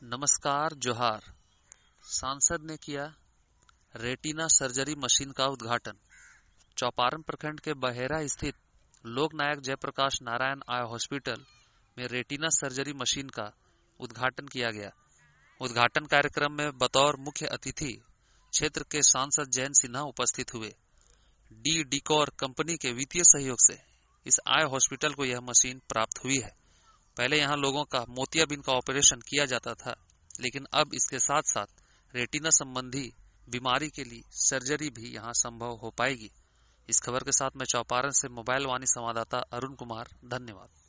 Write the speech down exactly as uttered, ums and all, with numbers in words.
नमस्कार जोहार। सांसद ने किया रेटिना सर्जरी मशीन का उद्घाटन। चौपारण प्रखंड के बहेरा स्थित लोकनायक जयप्रकाश नारायण आई हॉस्पिटल में रेटिना सर्जरी मशीन का उद्घाटन किया गया। उद्घाटन कार्यक्रम में बतौर मुख्य अतिथि क्षेत्र के सांसद जयंत सिन्हा उपस्थित हुए। डी डिकोर कंपनी के वित्तीय सहयोग से इस आई हॉस्पिटल को यह मशीन प्राप्त हुई है। पहले यहां लोगों का मोतियाबिंद का ऑपरेशन किया जाता था, लेकिन अब इसके साथ साथ रेटिना संबंधी बीमारी के लिए सर्जरी भी यहां संभव हो पाएगी। इस खबर के साथ मैं चौपारण से मोबाइल वाणी संवाददाता अरुण कुमार, धन्यवाद।